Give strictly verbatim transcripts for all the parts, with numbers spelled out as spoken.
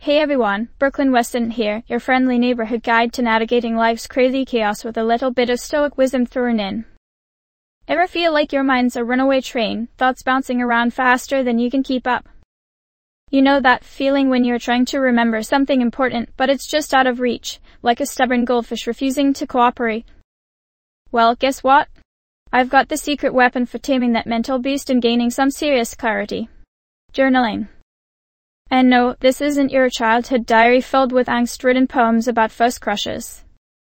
Hey everyone, Brooklyn Weston here, your friendly neighborhood guide to navigating life's crazy chaos with a little bit of stoic wisdom thrown in. Ever feel like your mind's a runaway train, thoughts bouncing around faster than you can keep up? You know that feeling when you're trying to remember something important but it's just out of reach, like a stubborn goldfish refusing to cooperate? Well, guess what? I've got the secret weapon for taming that mental beast and gaining some serious clarity. Journaling. And no, this isn't your childhood diary filled with angst-ridden poems about first crushes.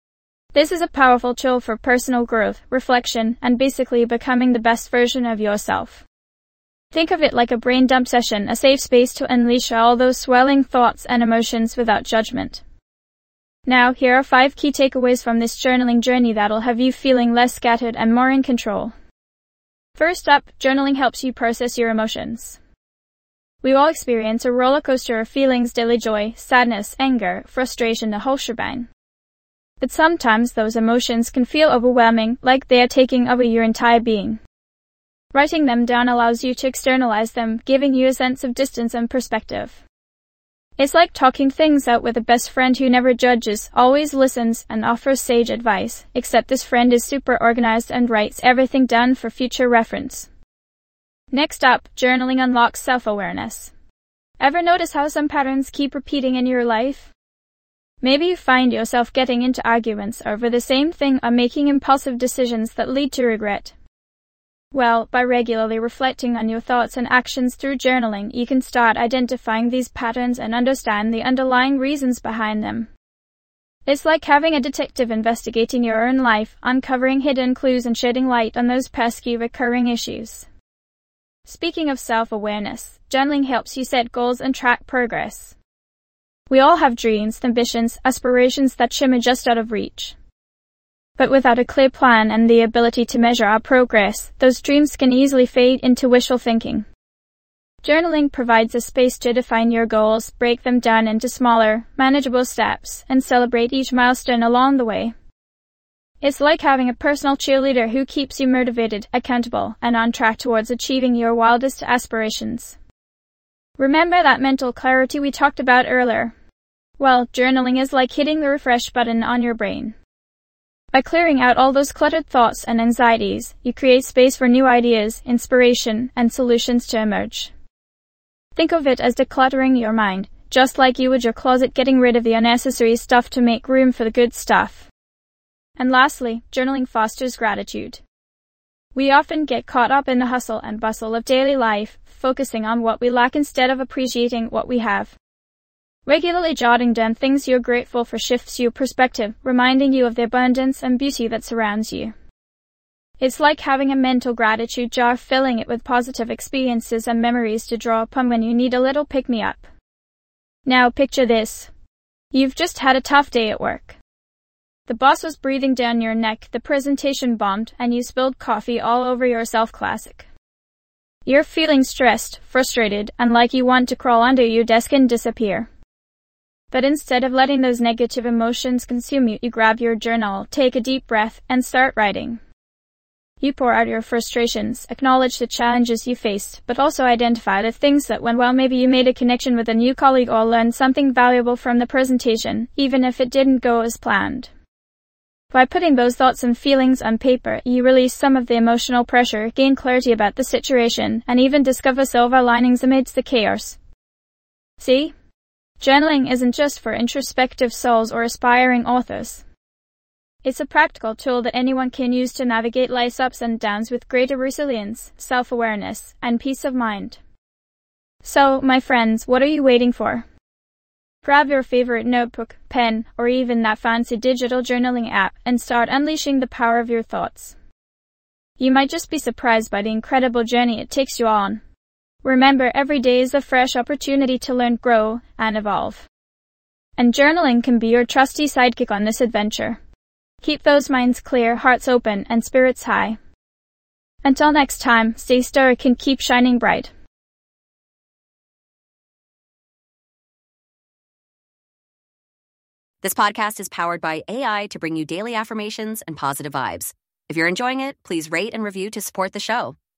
This is a powerful tool for personal growth, reflection, and basically becoming the best version of yourself. Think of it like a brain dump session, a safe space to unleash all those swelling thoughts and emotions without judgment. Now, here are five key takeaways from this journaling journey that'll have you feeling less scattered and more in control. First up, journaling helps you process your emotions. We all experience a roller coaster of feelings: daily joy, sadness, anger, frustration, the whole shebang. But sometimes those emotions can feel overwhelming, like they are taking over your entire being. Writing them down allows you to externalize them, giving you a sense of distance and perspective. It's like talking things out with a best friend who never judges, always listens, and offers sage advice, except this friend is super organized and writes everything down for future reference. Next up, journaling unlocks self-awareness. Ever notice how some patterns keep repeating in your life? Maybe you find yourself getting into arguments over the same thing or making impulsive decisions that lead to regret. Well, by regularly reflecting on your thoughts and actions through journaling, you can start identifying these patterns and understand the underlying reasons behind them. It's like having a detective investigating your own life, uncovering hidden clues and shedding light on those pesky recurring issues. Speaking of self-awareness, journaling helps you set goals and track progress. We all have dreams, ambitions, aspirations that shimmer just out of reach. But without a clear plan and the ability to measure our progress, those dreams can easily fade into wishful thinking. Journaling provides a space to define your goals, break them down into smaller, manageable steps, and celebrate each milestone along the way. It's like having a personal cheerleader who keeps you motivated, accountable, and on track towards achieving your wildest aspirations. Remember that mental clarity we talked about earlier? Well, journaling is like hitting the refresh button on your brain. By clearing out all those cluttered thoughts and anxieties, you create space for new ideas, inspiration, and solutions to emerge. Think of it as decluttering your mind, just like you would your closet, getting rid of the unnecessary stuff to make room for the good stuff. And lastly, journaling fosters gratitude. We often get caught up in the hustle and bustle of daily life, focusing on what we lack instead of appreciating what we have. Regularly jotting down things you're grateful for shifts your perspective, reminding you of the abundance and beauty that surrounds you. It's like having a mental gratitude jar, filling it with positive experiences and memories to draw upon when you need a little pick-me-up. Now picture this. You've just had a tough day at work. The boss was breathing down your neck, the presentation bombed, and you spilled coffee all over yourself. Classic. You're feeling stressed, frustrated, and like you want to crawl under your desk and disappear. But instead of letting those negative emotions consume you, you grab your journal, take a deep breath, and start writing. You pour out your frustrations, acknowledge the challenges you faced, but also identify the things that went well. Maybe you made a connection with a new colleague or learned something valuable from the presentation, even if it didn't go as planned. By putting those thoughts and feelings on paper, you release some of the emotional pressure, gain clarity about the situation, and even discover silver linings amidst the chaos. See? Journaling isn't just for introspective souls or aspiring authors. It's a practical tool that anyone can use to navigate life's ups and downs with greater resilience, self-awareness, and peace of mind. So, my friends, what are you waiting for? Grab your favorite notebook, pen, or even that fancy digital journaling app and start unleashing the power of your thoughts. You might just be surprised by the incredible journey it takes you on. Remember, every day is a fresh opportunity to learn, grow, and evolve. And journaling can be your trusty sidekick on this adventure. Keep those minds clear, hearts open, and spirits high. Until next time, stay stoic and keep shining bright. This podcast is powered by A I to bring you daily affirmations and positive vibes. If you're enjoying it, please rate and review to support the show.